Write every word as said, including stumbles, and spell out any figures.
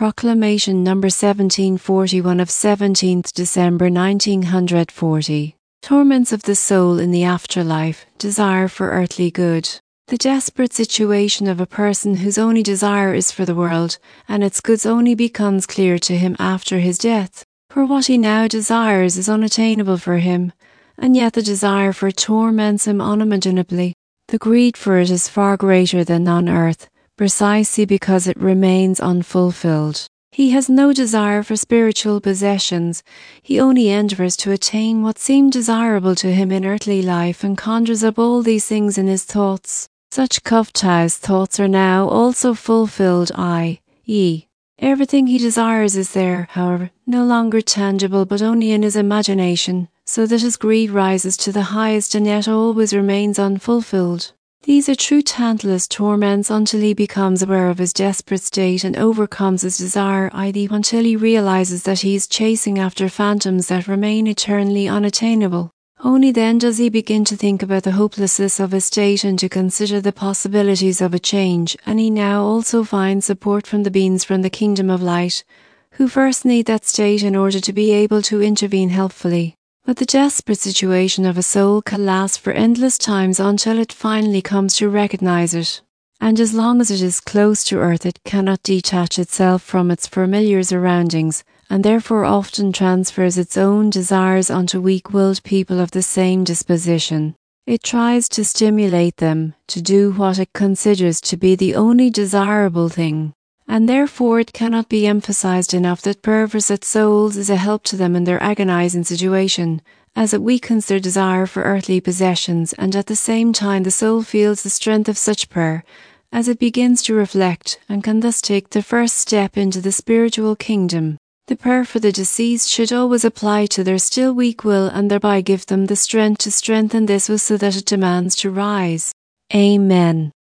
Proclamation number seventeen forty-one of seventeenth December nineteen forty. Torments of the soul in the afterlife, desire for earthly good. The desperate situation of a person whose only desire is for the world, and its goods only becomes clear to him after his death. For what he now desires is unattainable for him, and yet the desire for it torments him unimaginably. The greed for it is far greater than on earth, precisely because it remains unfulfilled. He has no desire for spiritual possessions. He only endeavours to attain what seemed desirable to him in earthly life and conjures up all these things in his thoughts. Such covetous thoughts are now also fulfilled, that is, everything he desires is there, however, no longer tangible but only in his imagination, so that his greed rises to the highest and yet always remains unfulfilled. These are true Tantalus torments until he becomes aware of his desperate state and overcomes his desire, that is, until he realizes that he is chasing after phantoms that remain eternally unattainable. Only then does he begin to think about the hopelessness of his state and to consider the possibilities of a change, and he now also finds support from the beings from the kingdom of light, who first need that state in order to be able to intervene helpfully. But the desperate situation of a soul can last for endless times until it finally comes to recognize it. And as long as it is close to earth, it cannot detach itself from its familiar surroundings, and therefore often transfers its own desires onto weak-willed people of the same disposition. It tries to stimulate them to do what it considers to be the only desirable thing. And therefore it cannot be emphasized enough that prayer for such souls is a help to them in their agonizing situation, as it weakens their desire for earthly possessions, and at the same time the soul feels the strength of such prayer, as it begins to reflect, and can thus take the first step into the spiritual kingdom. The prayer for the deceased should always apply to their still weak will, and thereby give them the strength to strengthen this will so that it demands to rise. Amen.